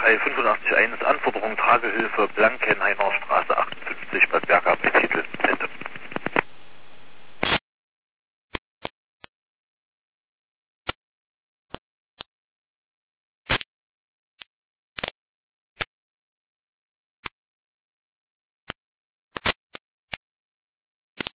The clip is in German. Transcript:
385.1 Anforderung Tragehilfe Blankenhainer Straße 58 Bad Berka bei Titel. Ende.